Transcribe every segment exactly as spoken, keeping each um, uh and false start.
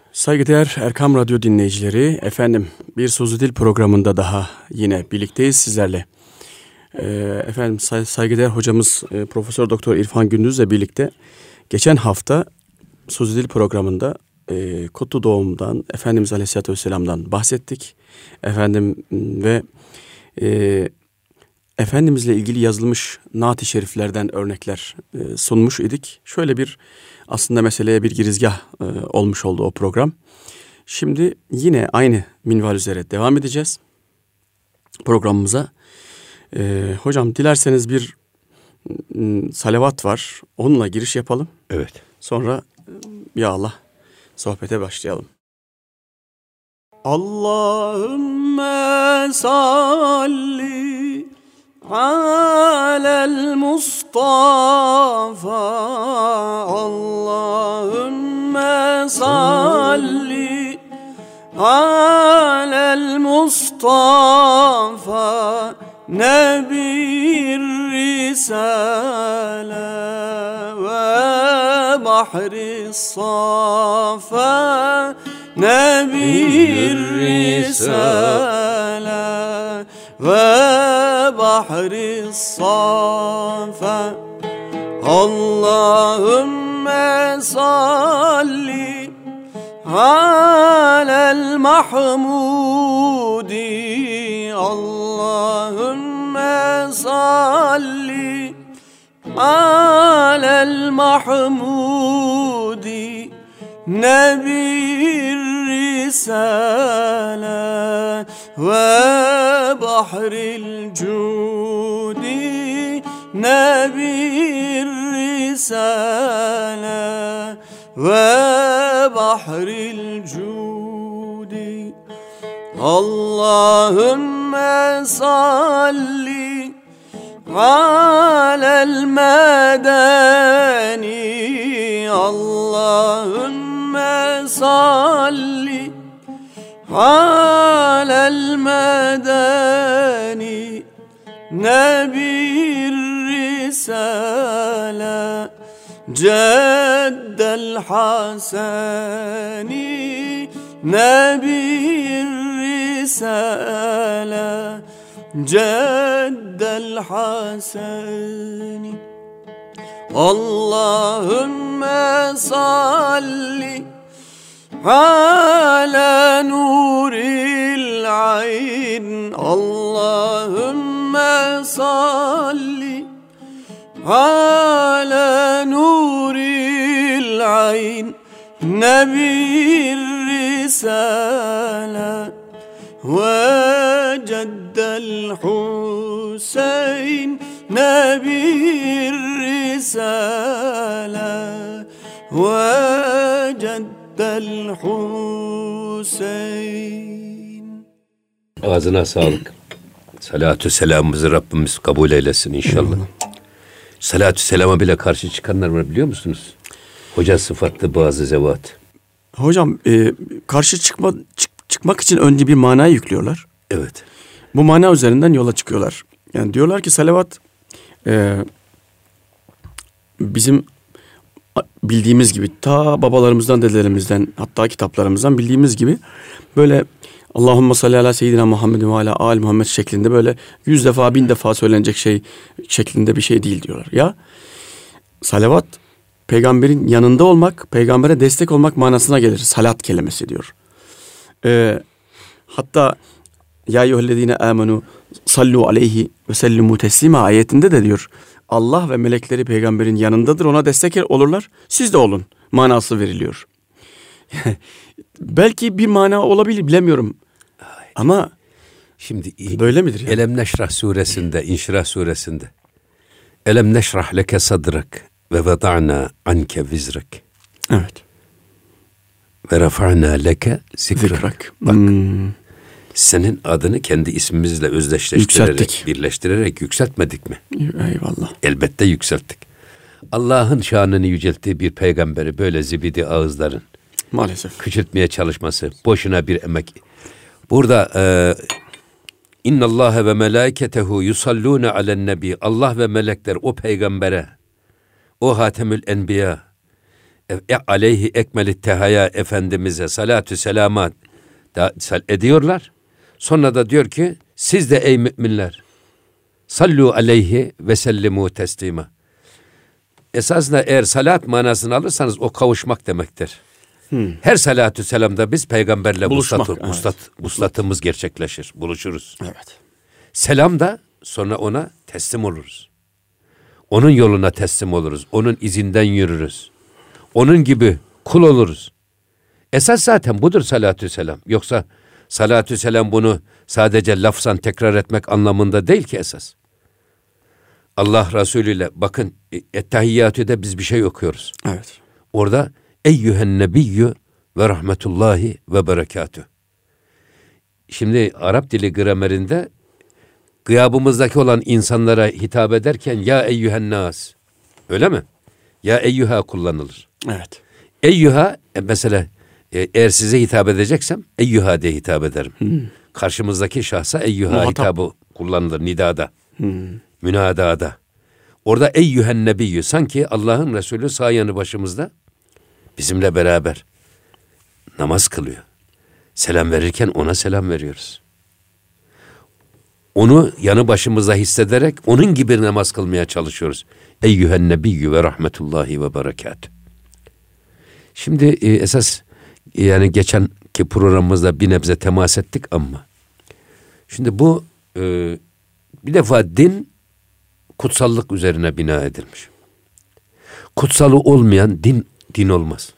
Saygıdeğer Erkam Radyo dinleyicileri, efendim bir Sözlü Dil programında daha yine birlikteyiz sizlerle. Ee, efendim say- saygıdeğer hocamız e, Profesör Doktor İrfan Gündüz'le birlikte geçen hafta Sözlü Dil programında e, Kutlu Doğum'dan, Efendimiz Aleyhisselatü Vesselam'dan bahsettik. Efendim ve e, Efendimizle ilgili yazılmış naat-ı şeriflerden örnekler e, sunmuş idik. Şöyle bir aslında meseleye bir girizgah e, olmuş oldu o program. Şimdi yine aynı minval üzere devam edeceğiz programımıza. E, hocam dilerseniz bir m, salavat var. Onunla giriş yapalım. Evet. Sonra ya Allah sohbete başlayalım. Allahümme salli alel Mustafa, Allahümme salli alel Mustafa, Nebir Risale ve Bahri Safa, Nebir Risale ve Bahri Safa. Allahümme salli alel Mahmudi, Allahümme salli alel Mahmudi, Nebir Risale ve Bahril Cudi, Nebir Risale ve Bahril Cudi. Allahümme salli alel Medeni, Allahümme salli alel Medeni, Nebir Risale Ceddel Haseni, Nebir Risale Ceddel Haseni. Allahümme salli ala nuril ayn, Allahümme salli ala nuril ayn, Nebir Risale ve ceddel Huseyn, Nebir Risale ve ceddel Huseyn. Ağzına sağlık. Salatü selamımızı Rabbimiz kabul eylesin inşallah. Salatü selama bile karşı çıkanlar var, biliyor musunuz? Hoca sıfatlı bazı zevat. Hocam e, karşı çıkma çık, çıkmak için önce bir manayı yüklüyorlar. Evet. Bu mana üzerinden yola çıkıyorlar. Yani diyorlar ki salavat e, bizim bildiğimiz gibi ta babalarımızdan, dedelerimizden, hatta kitaplarımızdan bildiğimiz gibi böyle Allahümme salli ala seyyidina Muhammed ve ala al Muhammed şeklinde böyle yüz defa bin defa söylenecek şey şeklinde bir şey değil diyorlar. Ya salavat peygamberin yanında olmak, peygambere destek olmak manasına gelir. Salat kelimesi diyor. Ee, hatta ya eyyühellezine amenu sallu aleyhi ve sellimu teslima ayetinde de diyor. Allah ve melekleri peygamberin yanındadır, ona destek olurlar. Siz de olun manası veriliyor. Belki bir mana olabilir, bilemiyorum. Ama şimdi böyle midir yani? Elem Neşrah suresinde, İnşirah suresinde Elem neşrah leke sadrak ve veda'na anke vizrak. Evet. Ve rafa'na leke zikrak. Zikrak. Bak. Hmm. Senin adını kendi ismimizle özdeşleştirerek, Yükselttik. birleştirerek yükseltmedik mi? Eyvallah. Elbette yükselttik. Allah'ın şanını yücelttiği bir peygamberi böyle zibidi ağızların Maalesef küçültmeye çalışması boşuna bir emek. Burada e, İnnallâhe ve melâiketehu yusallûne alen nebi. Allah ve melekler o peygambere, o hatemül enbiya, e, aleyhi ekmeli tehaya Efendimiz'e salatü selama da, ediyorlar. Sonra da diyor ki siz de ey müminler sallu aleyhi ve sellimu teslima. Esasında eğer salat manasını alırsanız o kavuşmak demektir. Hmm. Her salatü selamda biz peygamberle muslat, evet. muslat, muslatımız gerçekleşir. Buluşuruz. Evet. Selam da sonra ona teslim oluruz. Onun yoluna teslim oluruz. Onun izinden yürürüz. Onun gibi kul oluruz. Esas zaten budur salatü selam. Yoksa salatü selam bunu sadece lafzan tekrar etmek anlamında değil ki esas. Allah Resulü ile bakın Ettehiyyatü'de biz bir şey okuyoruz. Evet. Orada eyyühen nebiyyü ve rahmetullahi ve berekatü. Şimdi Arap dili gramerinde gıyabımızdaki olan insanlara hitap ederken ya eyyühen nas. Öyle mi? Ya eyyüha kullanılır. Evet. Eyyüha e mesela e, eğer size hitap edeceksem eyyüha diye hitap ederim. Hmm. Karşımızdaki şahsa eyyüha Muhatap. hitabı kullanılır nidada. Hmm. Münadada. Orada eyyühen nebiyyü sanki Allah'ın Resulü sağ yanı başımızda bizimle beraber namaz kılıyor. Selam verirken ona selam veriyoruz. Onu yanı başımızda hissederek onun gibi namaz kılmaya çalışıyoruz. Eyyühen nebiyyü ve rahmetullahi ve berekatü. Şimdi e, esas yani geçenki programımızda bir nebze temas ettik ama şimdi bu e, bir defa din kutsallık üzerine bina edilmiş. Kutsalı olmayan din din olmaz.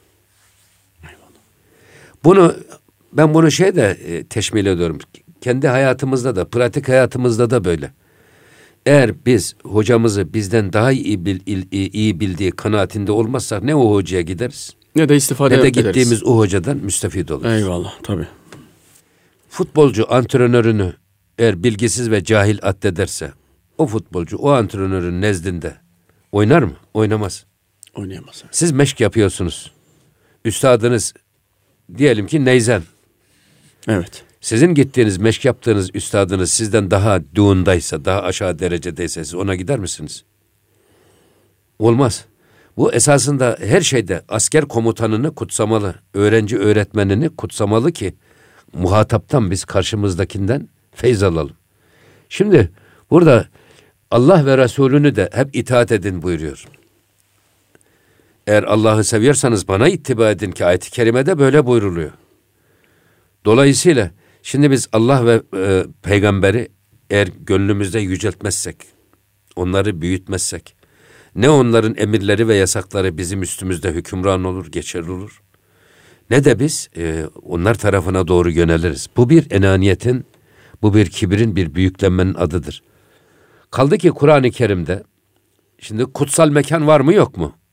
Bunu ben bunu şeyde e, teşmil ediyorum. Kendi hayatımızda da, pratik hayatımızda da böyle. Eğer biz hocamızı bizden daha iyi, bil, iyi bildiği kanaatinde olmazsak ne o hocaya gideriz? Ne de istifade ederiz. Ne de ederiz. gittiğimiz o hocadan müstefid oluruz. Eyvallah tabii. Futbolcu antrenörünü eğer bilgisiz ve cahil addederse o futbolcu o antrenörün nezdinde oynar mı? Oynamaz. Oynayamaz. Evet. Siz meşk yapıyorsunuz. Üstadınız diyelim ki neyzen. Evet. Sizin gittiğiniz, meşk yaptığınız üstadınız sizden daha duğundaysa, daha aşağı derecedeyse siz ona gider misiniz? Olmaz. Bu esasında her şeyde asker komutanını kutsamalı, öğrenci öğretmenini kutsamalı ki muhataptan biz karşımızdakinden feyz alalım. Şimdi burada Allah ve Resulünü de hep itaat edin buyuruyor. Eğer Allah'ı seviyorsanız bana ittiba edin ki ayet-i kerimede böyle buyruluyor. Dolayısıyla şimdi biz Allah ve e, peygamberi eğer gönlümüzde yüceltmezsek, onları büyütmezsek, ne onların emirleri ve yasakları bizim üstümüzde hükümran olur, geçerli olur, ne de biz e, onlar tarafına doğru yöneliriz. Bu bir enaniyetin, bu bir kibrin, bir büyüklenmenin adıdır. Kaldı ki Kur'an-ı Kerim'de, şimdi kutsal mekan var mı yok mu?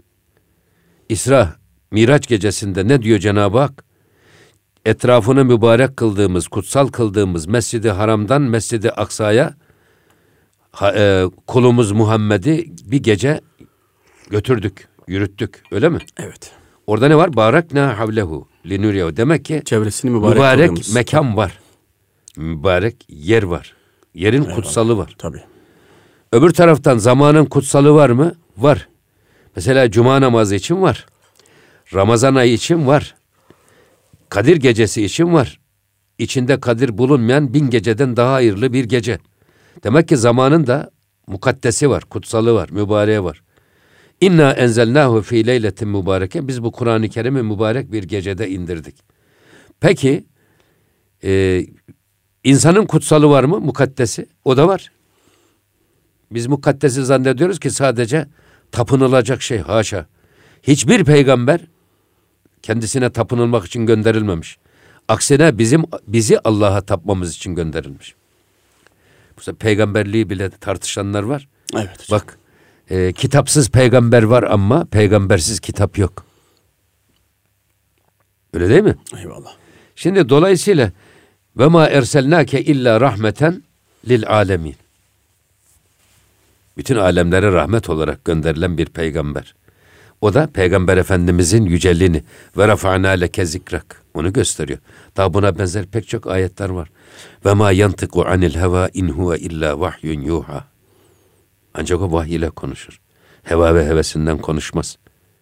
İsra, Miraç gecesinde ne diyor Cenab-ı Hak? Etrafını mübarek kıldığımız, kutsal kıldığımız Mescid-i Haram'dan Mescid-i Aksa'ya ha, e, kulumuz Muhammed'i bir gece götürdük, yürüttük. Öyle mi? Evet. Orada ne var? Barakna havlehu linuriyehu. Demek ki çevresini mübarek, mübarek mekan var. Mübarek yer var. Yerin Eyvallah. Kutsalı var. Tabii. Öbür taraftan zamanın kutsalı var mı? Var. Mesela cuma namazı için var. Ramazan ayı için var. Kadir gecesi için var. İçinde kadir bulunmayan bin geceden daha hayırlı bir gece. Demek ki zamanın da mukaddesi var, kutsalı var, mübareği var. İnna enzelnahu fi leyletin mübareke. Biz bu Kur'an-ı Kerim'i mübarek bir gecede indirdik. Peki e, insanın kutsalı var mı? Mukaddesi. O da var. Biz mukaddesi zannediyoruz ki sadece tapınılacak şey. Haşa. Hiçbir peygamber kendisine tapınılmak için gönderilmemiş. Aksine bizim bizi Allah'a tapmamız için gönderilmiş. Bu peygamberliği bile tartışanlar var. Evet. Bak, e, kitapsız peygamber var ama peygambersiz kitap yok. Öyle değil mi? Eyvallah. Şimdi dolayısıyla ve ma erselnake illa rahmeten lil alemin. Bütün alemlere rahmet olarak gönderilen bir peygamber. O da Peygamber Efendimizin yüceliğini ve rafa'na leke zikrak onu gösteriyor. Daha buna benzer pek çok ayetler var. Ve ma yantiku anil heva in huve illa vahyun yuha. Ancak o vahiy ile konuşur. Heva ve hevesinden konuşmaz.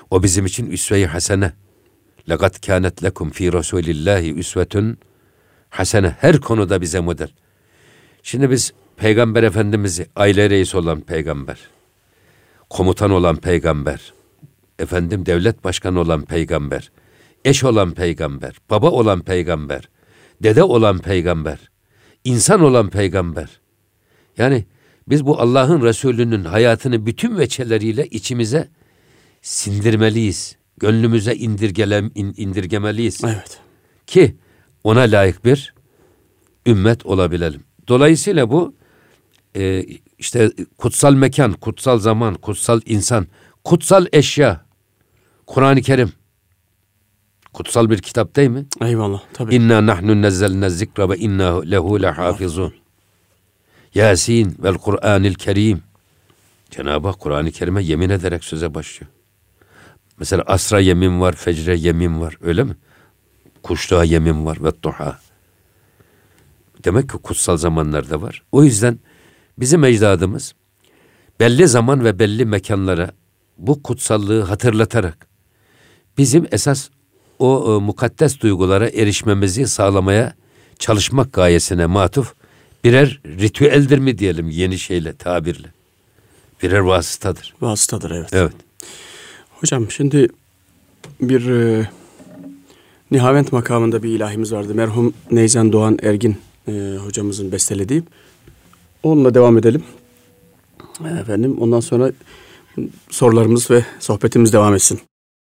O bizim için üsve-i hasene. لَقَدْ كَانَتْ لَكُمْ ف۪ي رَسُولِ اللّٰهِ üsvetun hasene. Her konuda bize model. Şimdi biz Peygamber Efendimiz'i, aile reisi olan peygamber, komutan olan peygamber, efendim devlet başkanı olan peygamber, eş olan peygamber, baba olan peygamber, dede olan peygamber, insan olan peygamber. Yani biz bu Allah'ın Resulü'nün hayatını bütün veçeleriyle içimize sindirmeliyiz. Gönlümüze indirgelem, indirgemeliyiz. Evet. Ki ona layık bir ümmet olabilelim. Dolayısıyla bu e, işte kutsal mekan, kutsal zaman, kutsal insan, kutsal eşya, Kur'an-ı Kerim. Kutsal bir kitap değil mi? Eyvallah. Tabii. İnna nahnu nezzelne zikra ve inna lehu lehafizun. Yasin vel Kur'anil Kerim. Cenab-ı Hak Kur'an-ı Kerim'e yemin ederek söze başlıyor. Mesela asra yemin var, fecre yemin var, öyle mi? Kuşluğa yemin var ve duha. Demek ki kutsal zamanlarda var. O yüzden bizim ecdadımız belli zaman ve belli mekanlara bu kutsallığı hatırlatarak bizim esas o e, mukaddes duygulara erişmemizi sağlamaya çalışmak gayesine matuf birer ritüeldir mi diyelim yeni şeyle, tabirle. Birer vasıtadır. Vasıtadır, evet. Evet. Hocam şimdi bir e, Nihavent makamında bir ilahimiz vardı. Merhum Neyzen Doğan Ergin e, hocamızın bestelediği. Onunla devam edelim. Efendim ondan sonra sorularımız ve sohbetimiz devam etsin.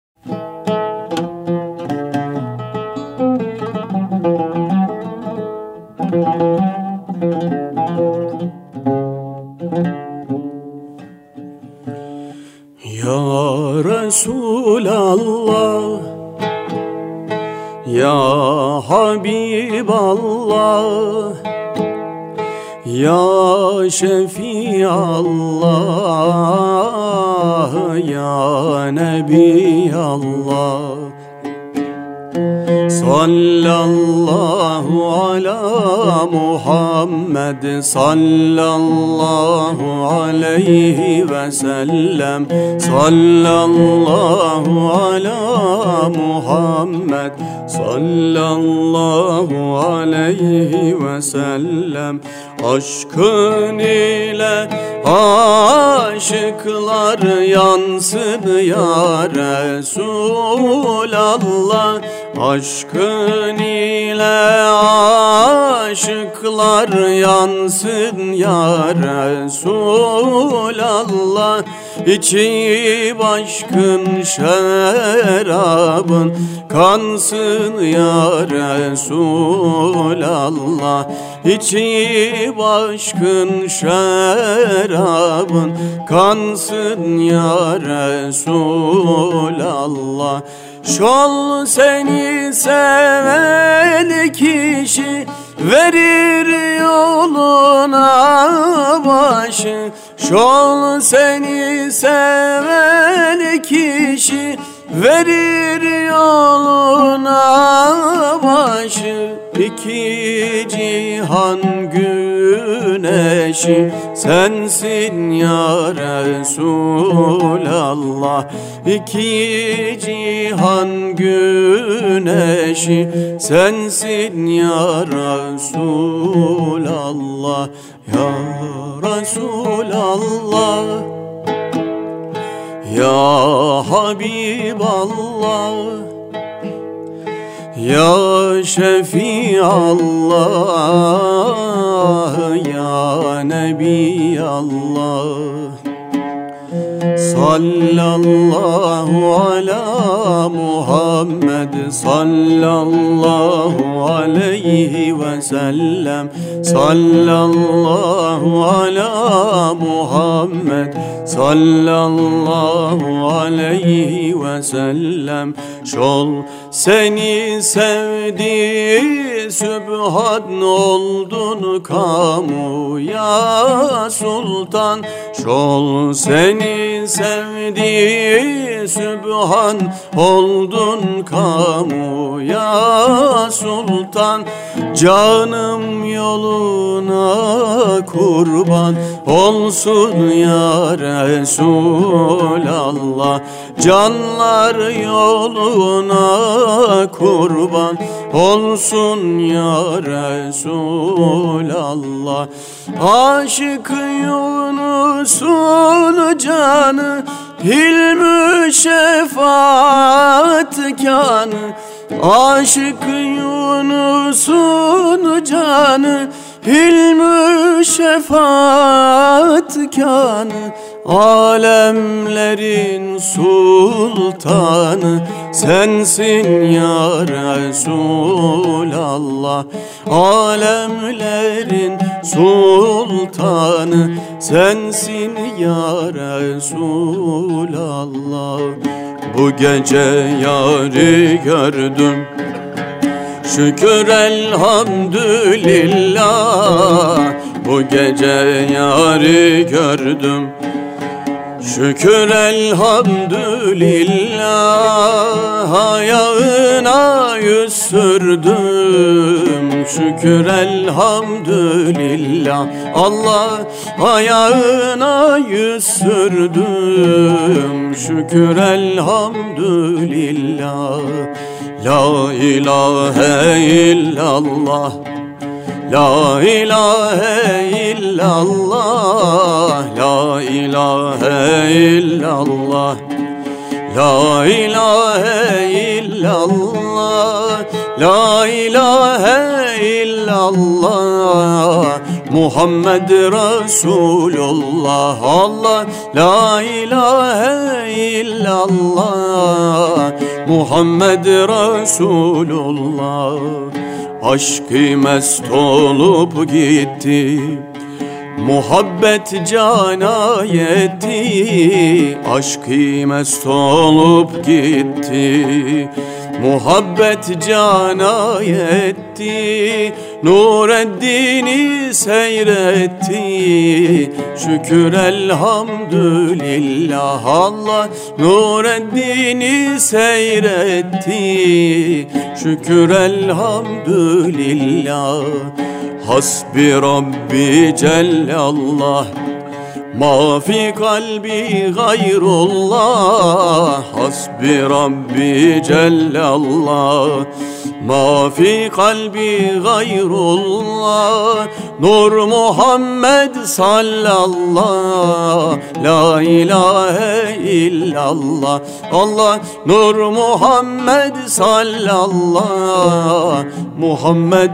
Ya Resulallah, Ya Habiballah, Ya Şefiallah, Ya Nebiyallah. Sallallahu ala Muhammed, sallallahu aleyhi ve sellem. Sallallahu ala Muhammed, sallallahu aleyhi ve sellem. Aşkın ile aşıklar yansın ya Resulallah. Aşkın ile aşıklar yansın ya Resulallah. İçip aşkın şerabın kansın ya Resulallah. İçip aşkın şerabın kansın ya Resulallah. Şol seni seven kişi verir yoluna başı. Şol seni seven kişi verir yoluna başı. İki cihan güneşi sensin ya Resulallah. İki cihan güneşi sensin ya Resulallah. Ya Resulallah, Ya Habiballah, Ya Şefiallah, Ya Nebiyallah. Sallallahu ala Muhammed, sallallahu aleyhi ve sellem. Sallallahu ala Muhammed, sallallahu aleyhi ve sellem. Şol seni sevdi Sübhan oldun kamu ya sultan. Şol seni sevdi Sübhan oldun kamu ya sultan. Canım yoluna kurban olsun ya Resulallah. Canlar yoluna kurban olsun ya Resulallah. Aşık Yunus'un canı hilm-i şefaat kânı. Aşık Yunus'un canı hilm-i şefaat kânı. Alemlerin sultanı sensin ya Resulallah. Alemlerin sultanı sensin ya Resulallah. Bu gece yâri gördüm, şükür elhamdülillah. Bu gece yâri gördüm, şükür elhamdülillah. Ayağına yüz sürdüm, şükür elhamdülillah. Allah ayağına yüz sürdüm, şükür elhamdülillah. La ilahe illallah, la ilahe illallah, la ilahe illallah, la ilahe illallah, la ilahe illallah. Muhammed Resulullah. Allah la ilahe illallah, Muhammed Resulullah. Aşk-ı mest olup gitti, muhabbet cana yetti. Aşk-ı mest olup gitti, muhabbet cana yetti. Nureddin'i seyretti, şükür elhamdülillah. Allah Nureddin'i seyretti, şükür elhamdülillah. Hasbi Rabbi Cellallah, ma fi kalbi gayrullah. Hasbi Rabbi Cellallah, ma fi kalbi gayrullah. Nur Muhammed sallallah, la ilahe illallah. Allah Nur Muhammed sallallah, Muhammed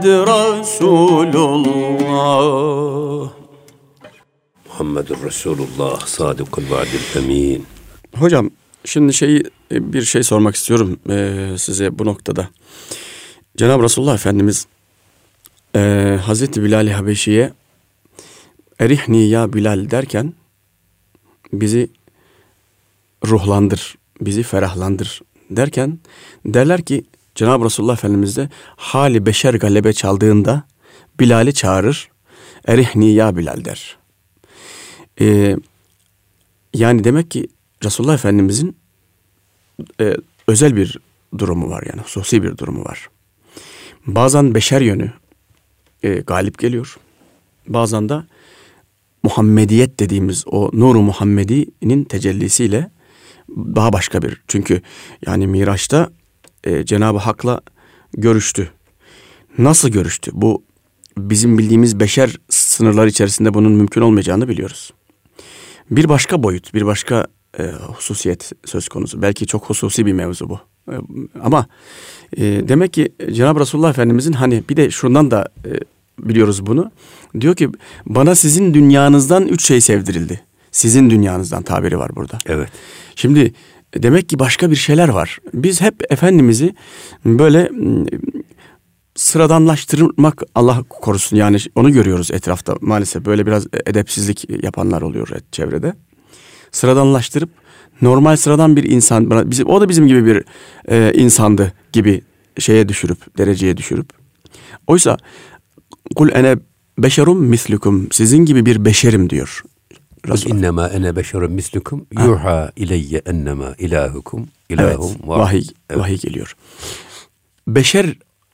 Resulullah. Muhammedur Resulullah, sadıkul vaadil emin. Hocam şimdi şeyi bir şey sormak istiyorum e, size bu noktada. Cenab-ı Resulullah Efendimiz e, Hazreti Bilal-i Habeşi'ye erihni ya Bilal derken bizi ruhlandır, bizi ferahlandır derken derler ki Cenab-ı Resulullah Efendimiz de hali beşer galebe çaldığında Bilal'i çağırır, erihni ya Bilal der. Ee, yani demek ki Resulullah Efendimizin e, özel bir durumu var, yani hususi bir durumu var. Bazen beşer yönü e, galip geliyor. Bazen de Muhammediyet dediğimiz o Nur-u Muhammedi'nin tecellisiyle daha başka bir. Çünkü yani Miraç'ta e, Cenab-ı Hak'la görüştü. Nasıl görüştü? Bu bizim bildiğimiz beşer sınırlar içerisinde bunun mümkün olmayacağını biliyoruz. Bir başka boyut, bir başka e, hususiyet söz konusu. Belki çok hususi bir mevzu bu. E, ama e, demek ki Cenab-ı Resulullah Efendimizin hani bir de şundan da e, biliyoruz bunu. Diyor ki bana sizin dünyanızdan üç şey sevdirildi. Sizin dünyanızdan tabiri var burada. Evet. Şimdi demek ki başka bir şeyler var. Biz hep Efendimiz'i böyle sıradanlaştırmak, Allah korusun, yani onu görüyoruz etrafta maalesef, böyle biraz edepsizlik yapanlar oluyor çevrede. Sıradanlaştırıp normal sıradan bir insan, bizim, o da bizim gibi bir e, insandı gibi şeye düşürüp, dereceye düşürüp. Oysa kul ene beşerum mislukum, sizin gibi bir beşerim diyor. İnnemâ ene beşerum mislukum yuha ileyye ennema ilahukum ilahum. Evet, vahiy, vahiy geliyor. Beşer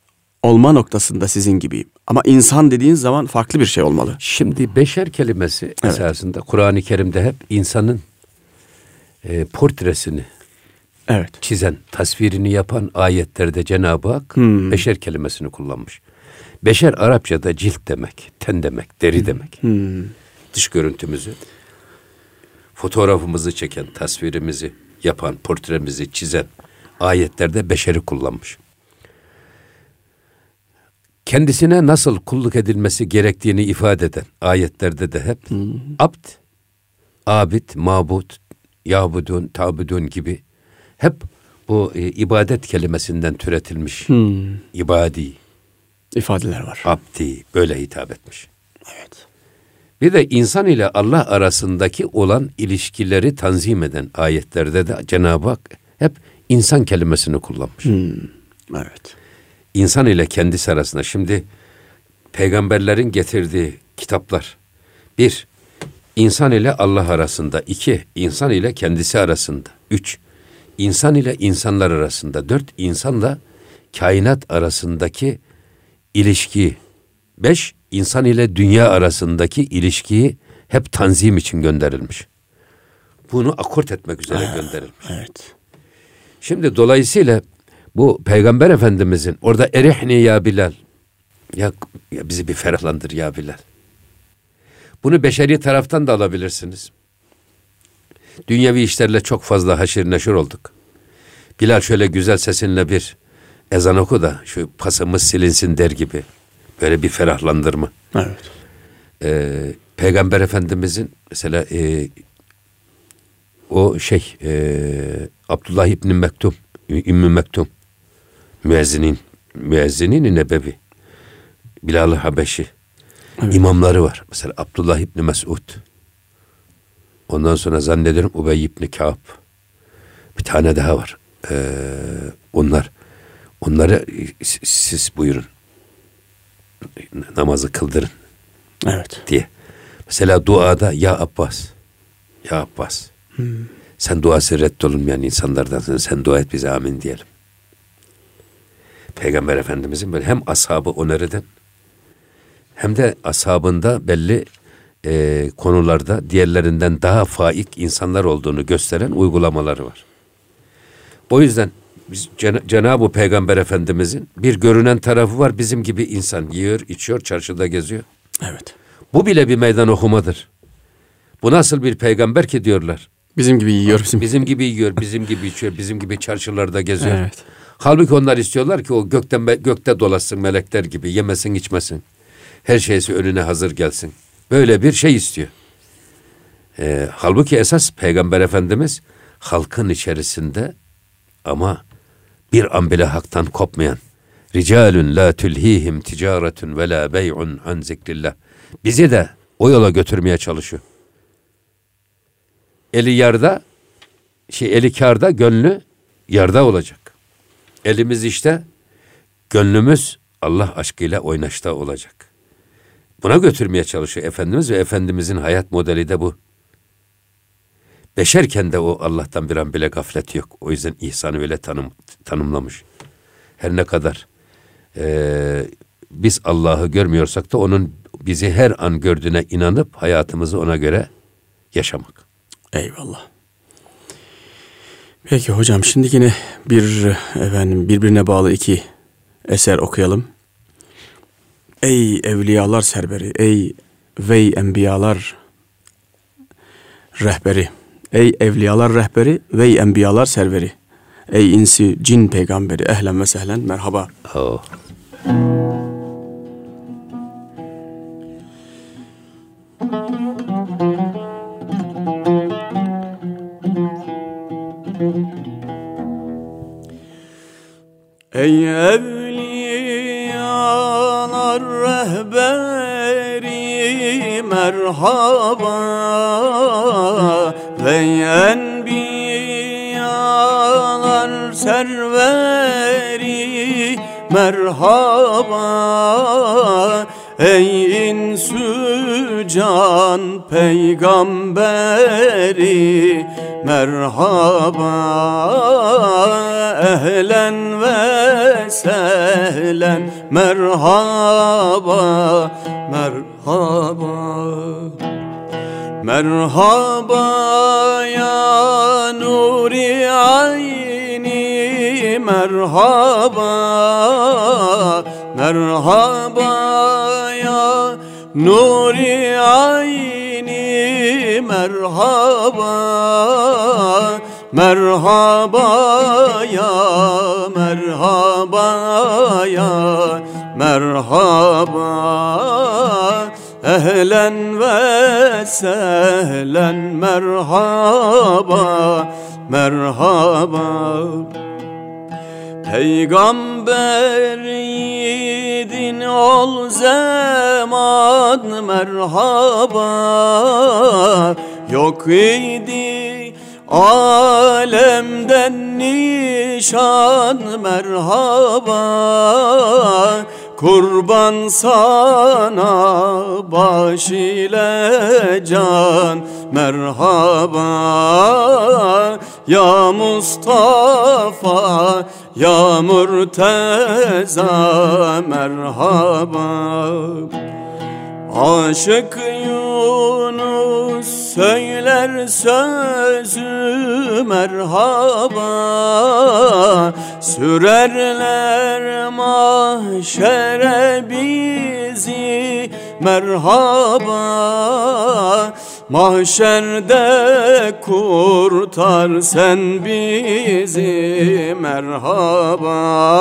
olma noktasında sizin gibi. Ama insan dediğin zaman farklı bir şey olmalı. Şimdi beşer kelimesi evet. esasında Kur'an-ı Kerim'de hep insanın e, portresini evet. çizen, tasvirini yapan ayetlerde Cenab-ı Hak hmm. beşer kelimesini kullanmış. Beşer Arapçada cilt demek, ten demek, deri hmm. demek. Hmm. Dış görüntümüzü, fotoğrafımızı çeken, tasvirimizi yapan, portremizi çizen ayetlerde beşeri kullanmış. Kendisine nasıl kulluk edilmesi gerektiğini ifade eden ayetlerde de hep hmm. abd, abid, mabud, yabudun, tabudun gibi hep bu e, ibadet kelimesinden türetilmiş hmm. ibadi ifadeler var. Abdi böyle hitap etmiş. Evet. Bir de insan ile Allah arasındaki olan ilişkileri tanzim eden ayetlerde de Cenab-ı Hak hep insan kelimesini kullanmış. Hmm. Evet. İnsan ile kendisi arasında. Şimdi peygamberlerin getirdiği kitaplar. Bir, insan ile Allah arasında. İki, insan ile kendisi arasında. Üç, insan ile insanlar arasında. Dört, insanla kainat arasındaki ilişkiyi. Beş, insan ile dünya arasındaki ilişkiyi hep tanzim için gönderilmiş. Bunu akort etmek üzere gönderilmiş. Evet. Şimdi dolayısıyla bu Peygamber Efendimizin orada erihni ya Bilal, ya, ya bizi bir ferahlandır ya Bilal. Bunu beşeri taraftan da alabilirsiniz. Dünyevi işlerle çok fazla haşir neşir olduk. Bilal şöyle güzel sesinle bir ezan oku da şu pasımız silinsin der gibi. Böyle bir ferahlandırma. Evet. Ee, Peygamber Efendimizin mesela e, o şey e, Abdullah İbni Mektum, İmmü Mektum, müezzinin, müezzinin nebevi, Bilal-i Habeşi, evet. imamları var. Mesela Abdullah İbni Mesud. Ondan sonra zannederim Ubey İbni Kâb. Bir tane daha var. Ee, onlar, onları siz buyurun. Namazı kıldırın. Evet. Diye. Mesela duada ya Abbas. Ya Abbas. Hmm. Sen duası reddolunmayan insanlardansın. Sen dua et bize amin diyelim. Peygamber Efendimizin böyle hem ashabı onur eden hem de ashabında belli e, konularda diğerlerinden daha faik insanlar olduğunu gösteren uygulamaları var. O yüzden biz Cen- Cenab-ı Peygamber Efendimizin bir görünen tarafı var, bizim gibi insan yiyor, içiyor, çarşıda geziyor. Evet. Bu bile bir meydan okumadır. Bu nasıl bir peygamber ki diyorlar. Bizim gibi yiyor. Bizim, bizim gibi yiyor, bizim gibi içiyor, bizim gibi çarşılarda geziyor. Evet. Halbuki onlar istiyorlar ki o gökten gökte dolaşsın melekler gibi, yemesin içmesin. Her şeysi önüne hazır gelsin. Böyle bir şey istiyor. Ee, halbuki esas Peygamber Efendimiz halkın içerisinde ama bir an bile haktan kopmayan, ricalun la tulhihim ticaretun ve la bey'un an zikrillah. Bizi de o yola götürmeye çalışıyor. Eli yarda, şey eli kârda, gönlü yarda olacak. Elimiz işte, gönlümüz Allah aşkıyla oynaşta olacak. Buna götürmeye çalışıyor Efendimiz ve Efendimizin hayat modeli de bu. Beşerken de o Allah'tan bir an bile gaflet yok. O yüzden ihsanı öyle tanım, tanımlamış. Her ne kadar e, biz Allah'ı görmüyorsak da onun bizi her an gördüğüne inanıp hayatımızı ona göre yaşamak. Eyvallah. Peki hocam, şimdi yine bir efendim birbirine bağlı iki eser okuyalım. Ey evliyalar serveri, ey vey enbiyalar rehberi, ey evliyalar rehberi, vey enbiyalar serveri, ey insi cin peygamberi, ehlen ve sehlen, merhaba. Oh. Ey evliyalar rehberi, merhaba, ve enbiyalar serveri, merhaba, ey insü can peygamberi merhaba, ehlen ve sehlen merhaba, merhaba. Merhaba ya nuri ayni merhaba, merhaba ya nuri ayni merhaba, merhaba ya, merhaba ya, merhaba, ehlen ve sehlen merhaba, merhaba. Peygamber yiğidin ol zaman merhaba, yok idi alemden nişan merhaba, kurban sana baş ile can merhaba, ya Mustafa ya Murteza merhaba. Aşık Yunus söyler sözü merhaba, sürerler mahşere bizi merhaba, mahşerde kurtar sen bizi merhaba,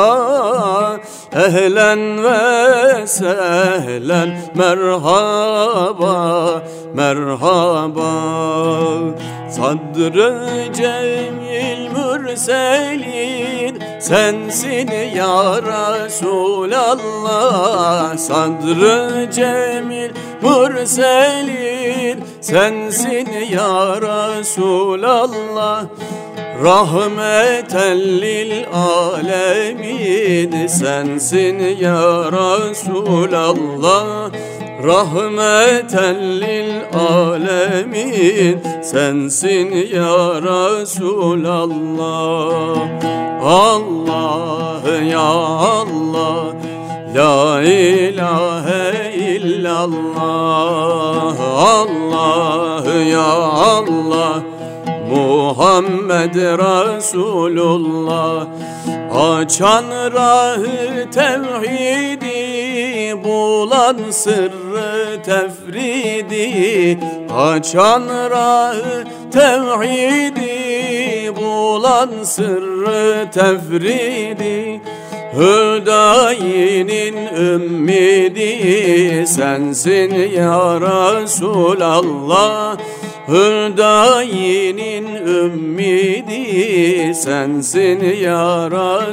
ehlen ve sehlen merhaba, merhaba. Sadr-ı Cemil Mürselin sensin ya Resulallah, Sadr-ı Cemil Mürselin sensin ya Resulallah, rahmeten lil alemin sensin ya Resulallah, rahmeten lil alemin sensin ya Resulallah. Allah ya Allah, la ilahe illallah, Allah ya Allah, Muhammed Resulullah. Açan rahı tevhidi, bulan sırrı tefridi, açan rahı tevhidi, bulan sırrı tefridi, Hüdayi'nin ümmidi sensin ya Resulallah, Hüdayi'nin ümmidi sensin ya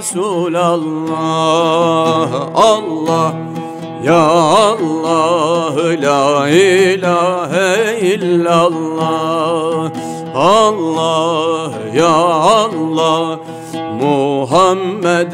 Resulallah. Allah ya Allah, la ilahe illallah, Allah ya Allah, Muhammed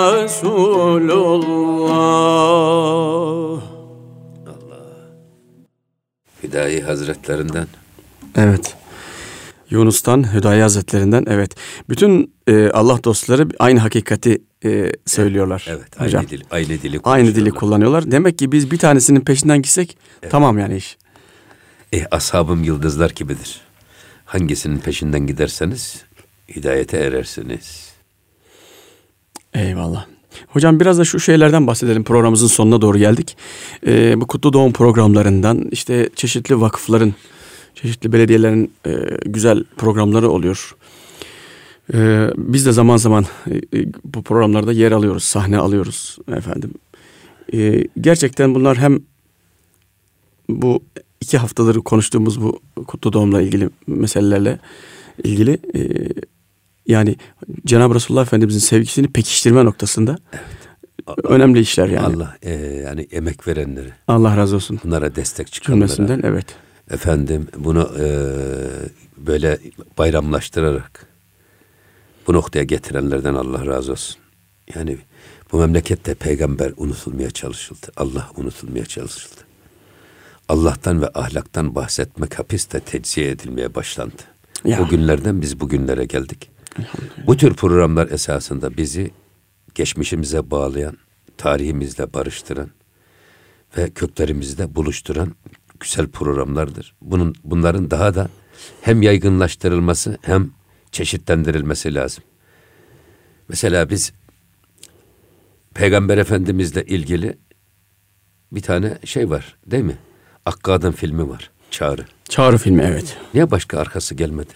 Resulullah. Allah. Hüdayi Hazretlerinden. Evet. Yunus'tan, Hüdayi Hazretlerinden, evet. Bütün e, Allah dostları aynı hakikati e, söylüyorlar. Evet, hocam. aynı dil, aynı dili Aynı dili kullanıyorlar. Demek ki biz bir tanesinin peşinden gitsek evet, tamam yani iş. Eh, ashabım yıldızlar gibidir. Hangisinin peşinden giderseniz hidayete erersiniz. Eyvallah. Hocam biraz da şu şeylerden bahsedelim. Programımızın sonuna doğru geldik. Ee, bu kutlu doğum programlarından, işte çeşitli vakıfların, çeşitli belediyelerin e, güzel programları oluyor. E, biz de zaman zaman e, bu programlarda yer alıyoruz, sahne alıyoruz efendim. E, gerçekten bunlar hem bu iki haftadır konuştuğumuz bu kutlu doğumla ilgili meselelerle ilgili e, yani Cenab-ı Resulullah Efendimizin sevgisini pekiştirme noktasında evet, önemli işler yani. Allah e, yani emek verenleri. Allah razı olsun. Bunlara destek çıkanlara. Evet. Efendim bunu e, böyle bayramlaştırarak bu noktaya getirenlerden Allah razı olsun. Yani Bu memlekette peygamber unutulmaya çalışıldı. Allah unutulmaya çalışıldı. Allah'tan ve ahlaktan bahsetmek hapiste tecziye edilmeye başlandı. Ya. O günlerden biz bugünlere geldik. Bu tür programlar esasında bizi geçmişimize bağlayan, tarihimizle barıştıran ve köklerimizle buluşturan güzel programlardır. Bunun bunların daha da hem yaygınlaştırılması hem çeşitlendirilmesi lazım. Mesela biz Peygamber Efendimizle ilgili bir tane şey var, değil mi? Akkad'ın filmi var, Çağrı. Çağrı filmi, evet. Niye başka arkası gelmedi?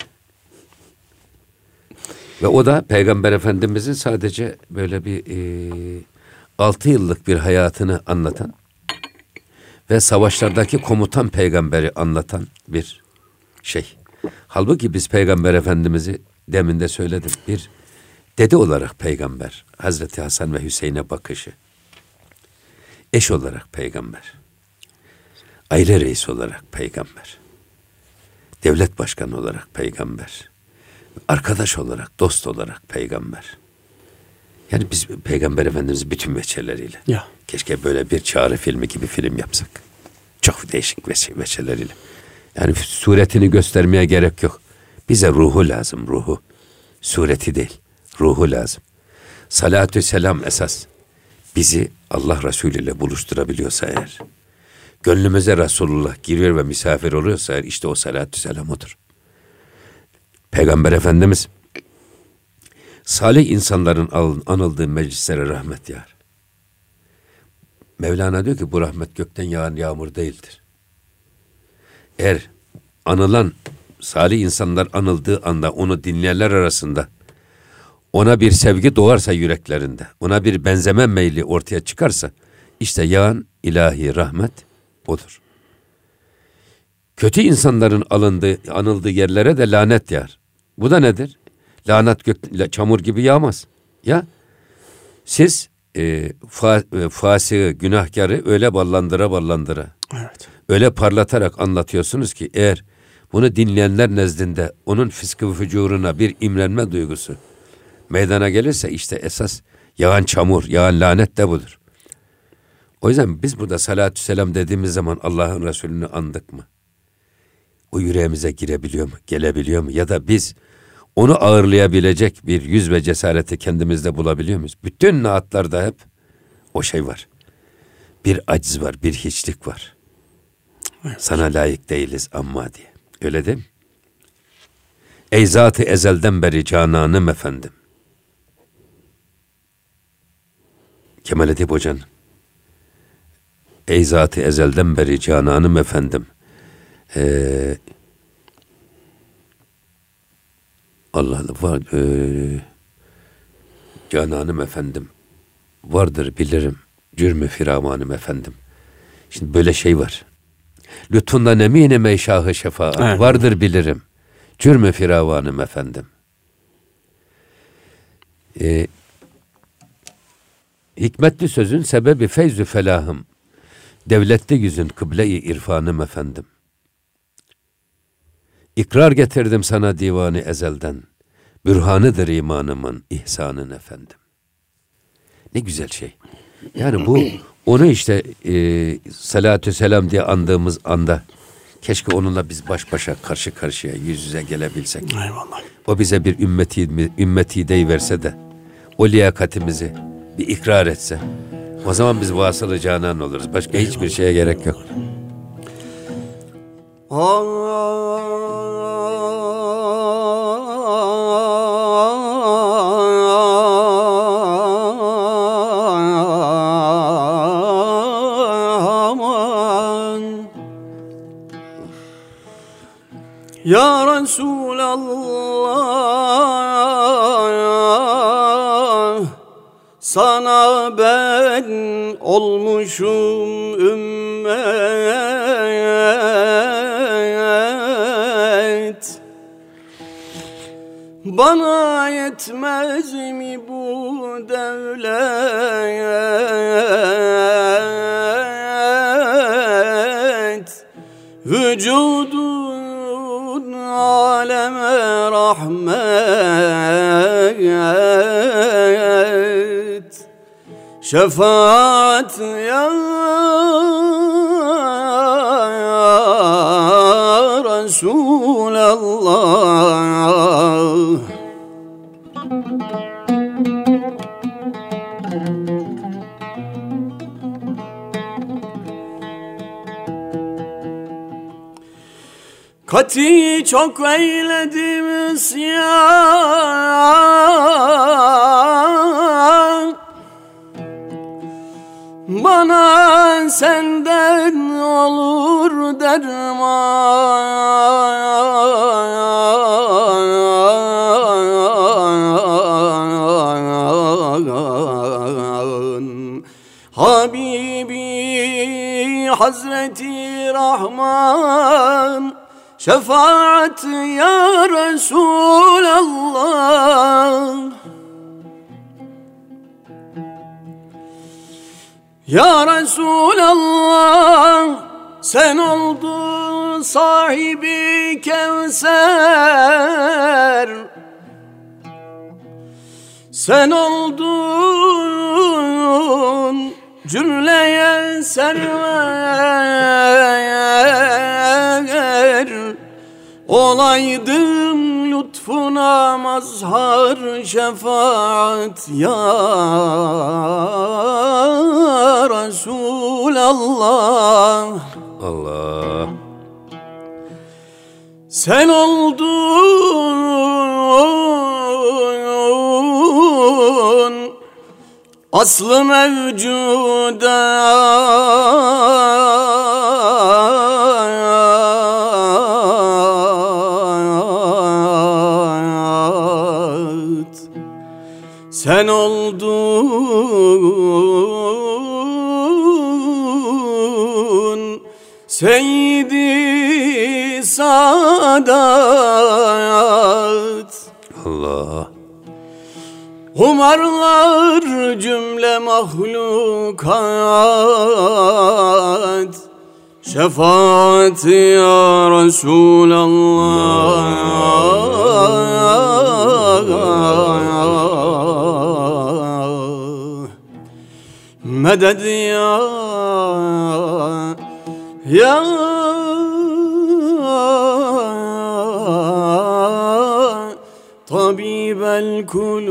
Ve o da Peygamber Efendimizin sadece böyle bir e, altı yıllık bir hayatını anlatan ve savaşlardaki komutan peygamberi anlatan bir şey. Halbuki biz Peygamber Efendimiz'i demin de söyledim. Bir dede olarak peygamber, Hazreti Hasan ve Hüseyin'e bakışı. Eş olarak peygamber. Aile reisi olarak peygamber. Devlet başkanı olarak peygamber. Arkadaş olarak, dost olarak peygamber. Yani biz Peygamber Efendimiz bütün veçeleriyle. Ya. Keşke böyle bir Çağrı filmi gibi film yapsak. Çok değişik veçeleriyle. Yani suretini göstermeye gerek yok. Bize ruhu lazım, ruhu. Sureti değil, ruhu lazım. Salatü selam esas. Bizi Allah Resulü ile buluşturabiliyorsa eğer, gönlümüze Resulullah giriyor ve misafir oluyorsa eğer, işte o salatü selam odur. Peygamber Efendimiz, salih insanların anıldığı meclislere rahmet yağar. Mevlana diyor ki bu rahmet gökten yağan yağmur değildir. Eğer anılan salih insanlar anıldığı anda onu dinleyenler arasında ona bir sevgi doğarsa yüreklerinde, ona bir benzeme meyli ortaya çıkarsa işte yağan ilahi rahmet odur. Kötü insanların alındığı, anıldığı yerlere de lanet yağar. Bu da nedir? Lanet gök, çamur gibi yağmaz. Ya siz e, fa, e, fasığı, günahkarı öyle ballandıra ballandıra, evet, öyle parlatarak anlatıyorsunuz ki eğer bunu dinleyenler nezdinde onun fıskı ve fücuruna bir imrenme duygusu meydana gelirse işte esas yağan çamur, yağan lanet de budur. O yüzden biz burada salatü selam dediğimiz zaman Allah'ın Resulü'nü andık mı? O yüreğimize girebiliyor mu? Gelebiliyor mu? Ya da biz onu ağırlayabilecek bir yüz ve cesareti kendimizde bulabiliyor muyuz? Bütün naatlarda hep o şey var. Bir aciz var, bir hiçlik var. Evet. Sana layık değiliz amma diye. Öyle değil mi? Ey zat-ı ezelden beri cananım efendim. Kemal Edip Hoca'nın Ey zat-ı ezelden beri cananım efendim. Ee, Allah Allah var. E, cananım efendim. Vardır bilirim. Cürmü firavanım efendim. Şimdi böyle şey var. Lütfundan eminim ey şahı şefaat. Evet. Vardır bilirim. Cürmü firavanım efendim. Ee, hikmetli sözün sebebi feyzü felahım. Devletli yüzün kıble-i irfanım efendim. İkrar getirdim sana divanı ezelden. Bürhanıdır imanımın, ihsanın efendim. Ne güzel şey. Yani bu onu işte e, salatü selam diye andığımız anda keşke onunla biz baş başa karşı karşıya yüz yüze gelebilsek. Eyvallah. O bize bir ümmeti, ümmeti deyiverse de o liyakatimizi bir ikrar etse. O zaman biz vasılı canan oluruz. Başka eyvallah, hiçbir şeye gerek yok. Ya Resulallah, sana ben olmuşum ümmet. Bana yetmez mi bu devlet? Vücudun aleme rahmet. şefaat ya Resulallah. Kati çok eyledim isyan, bana senden olur derman. Habibi Hazreti Rahman, şefaat ya Resulallah. Ya Resulallah, sen oldun sahibi Kevser, sen oldun cümleye server. Olaydım lütfuna mazhar, şefaat ya Resulallah. Allah. Sen oldun aslı mevcudat, sen oldun Seyyid-i Sadat. Allah. Umarlar cümle mahlukat, şefaat ya Resulallah. Meded ya ya tabibel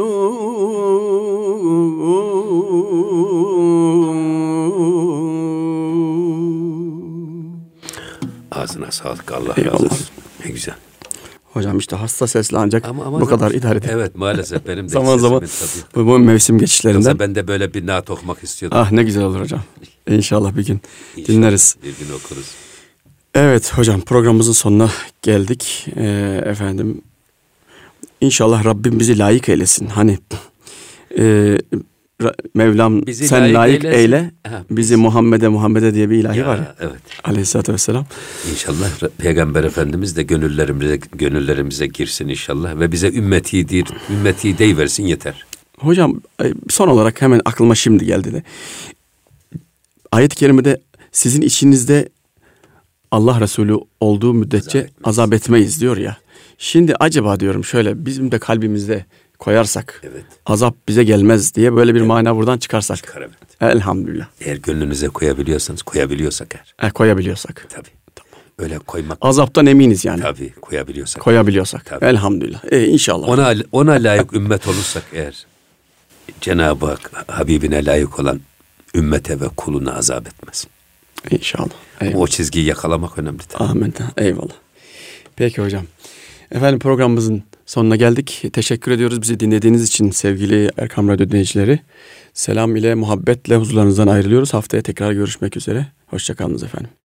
kulûb. Ağzına sağlık, Allah Eyvallah. razı olsun. Ne güzel. Hocam işte hasta sesle ancak Ama, ama bu kadar zaman- idare edin. Evet, maalesef benim de Zaman zaman tabii. bu, bu mevsim geçişlerinden. Yoksa ben de böyle bir naat okumak istiyordum. Ah ne güzel olur hocam. İnşallah bir gün İnşallah dinleriz. Bir gün okuruz. Evet hocam, programımızın sonuna geldik. Ee, efendim İnşallah Rabbim bizi layık eylesin. Hani e, Ra- Mevlam Bizi sen layık layık, eylesin. eyle Aha, bizi Muhammed'e Muhammed'e diye bir ilahi Ya, var ya. evet. Aleyhisselatü vesselam. İnşallah Peygamber Efendimiz de gönüllerimize gönüllerimize girsin inşallah ve bize ümmetidir, ümmeti deyiversin yeter. Hocam e, son olarak hemen aklıma şimdi geldi de. Ayet-i kerimede sizin içinizde Allah Resulü olduğu müddetçe Azap etmeyiz. azap etmeyiz diyor ya. Şimdi acaba diyorum şöyle bizim de kalbimizde koyarsak Evet. azap bize gelmez diye böyle bir mana buradan çıkarsak. Çıkar, evet. Elhamdülillah. Eğer gönlünüze koyabiliyorsanız, koyabiliyorsak eğer. E, koyabiliyorsak. Tabii. Öyle koymak. Azaptan eminiz yani. Tabii koyabiliyorsak. Koyabiliyorsak. Tabii. Elhamdülillah. E, inşallah. Ona ona layık ümmet olursak eğer, Cenab-ı Hak Habibine layık olan ümmete ve kuluna azap etmez. İnşallah. Eyvallah. O çizgiyi yakalamak önemli. Amin. Eyvallah. Peki hocam. Efendim programımızın sonuna geldik. Teşekkür ediyoruz bizi dinlediğiniz için sevgili Erkam Radyo dinleyicileri. Selam ile muhabbetle huzurlarınızdan ayrılıyoruz. Haftaya tekrar görüşmek üzere. Hoşça kalınız efendim.